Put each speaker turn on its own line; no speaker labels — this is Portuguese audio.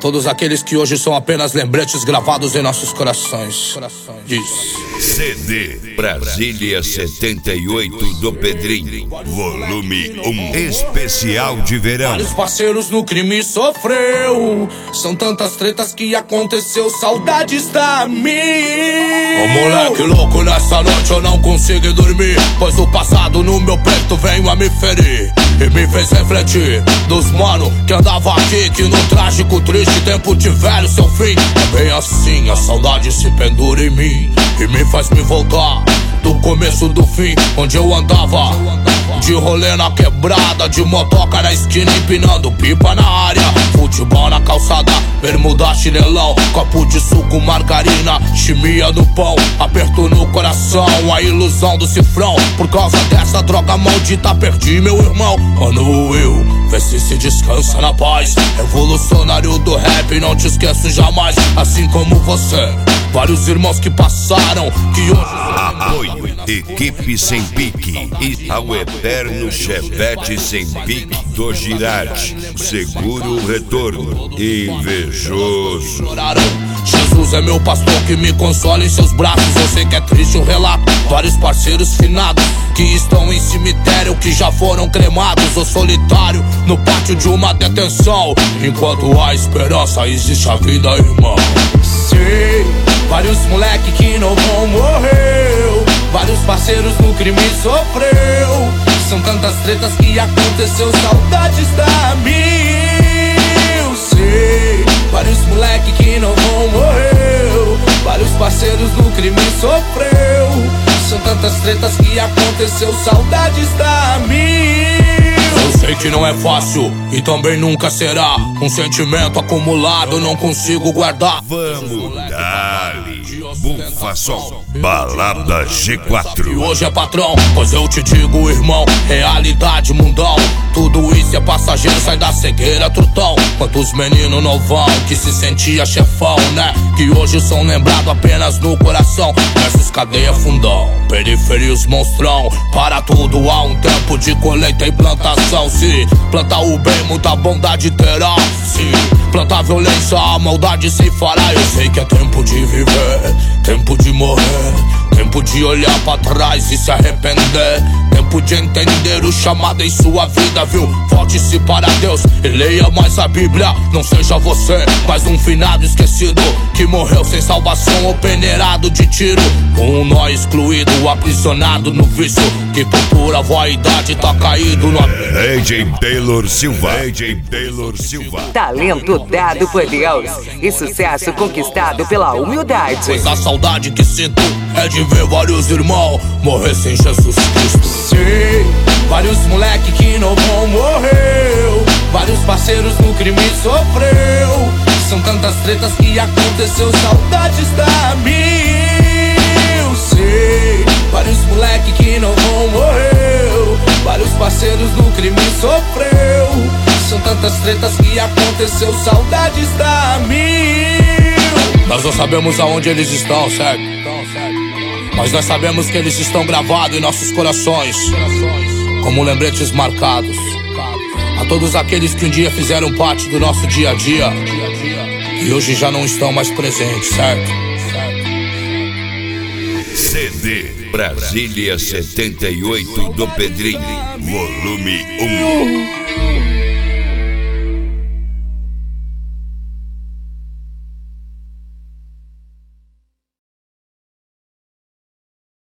todos aqueles que hoje são apenas lembretes gravados em nossos corações. Diz.
CD Brasília 78 do Pedrinho, volume 1, especial de verão.
Vários parceiros no crime sofreu, são tantas tretas que aconteceu, saudades da mim. Ô moleque louco, nessa noite eu não consigo dormir, pois o passado no meu peito veio a me ferir e me fez refletir dos mano que andava aqui, que no trágico, triste tempo tiveram seu fim. É bem assim, a saudade se pendura em mim e me faz me voltar do começo do fim, onde eu andava de rolê na quebrada, de motoca na esquina, empinando pipa na área, futebol na calçada, bermuda, chinelão, copo de suco, margarina, chimia no pão, aperto no coração, a ilusão do cifrão. Por causa dessa droga maldita perdi meu irmão. Mano, eu, vê se descansa na paz, revolucionário do rap, não te esqueço jamais. Assim como você, vários irmãos que passaram, que hoje...
Apoio, equipe sem pique e ao eterno chevette sem pique do Girardi, seguro retorno, invejoso.
Jesus é meu pastor que me consola em seus braços. Eu sei que é triste o relato, vários parceiros finados que estão em cemitério, que já foram cremados. Ou solitário no pátio de uma detenção. Enquanto há esperança existe a vida, irmão. Sim, vários moleque que não vão morrer, vários parceiros no crime sofreu, são tantas tretas que aconteceu, saudades da mil. Sim, vários moleque que não vão morrer, vários parceiros no crime sofreu, são tantas tretas que aconteceu, saudades da mil. Eu sei que não é fácil e também nunca será, um sentimento acumulado não consigo guardar.
Vamos dali, bufa som, balada G4.
E hoje é patrão, pois eu te digo, irmão, realidade mundão, tudo isso é passageiro, sai da cegueira, trutão. Quantos meninos novão que se sentia chefão, né? Que hoje são lembrados apenas no coração. Versus cadeia fundão, periferias monstrão. Para tudo há um tempo de colheita e plantação. Se plantar o bem, muita bondade terá. Se plantar a violência, a maldade se fará. Eu sei que é tempo de viver, tempo de morrer, tempo de olhar pra trás e se arrepender, tempo de entender o chamado em sua vida, viu? Volte-se para Deus e leia mais a Bíblia. Não seja você mais um finado esquecido que morreu sem salvação ou peneirado de tiro, com um nó excluído, aprisionado no vício, que por pura vaidade tá caído no abismo.
AJ Taylor Silva, AJ Taylor Silva.
Talento dado por Deus e sucesso conquistado pela humildade.
Pois a saudade que sinto é de ver vários irmãos morrer sem Jesus Cristo. Sim, vários moleque que não vão morrer, vários parceiros no crime sofreu, são tantas tretas que aconteceu, saudades da mil. Sim, vários moleque que não vão morrer, vários parceiros no crime sofreu, são tantas tretas que aconteceu, saudades da mil. Nós não sabemos aonde eles estão, certo? Mas nós sabemos que eles estão gravados em nossos corações como lembretes marcados. A todos aqueles que um dia fizeram parte do nosso dia a dia e hoje já não estão mais presentes, certo?
CD Brasília 78 do Pedrinho, volume 1.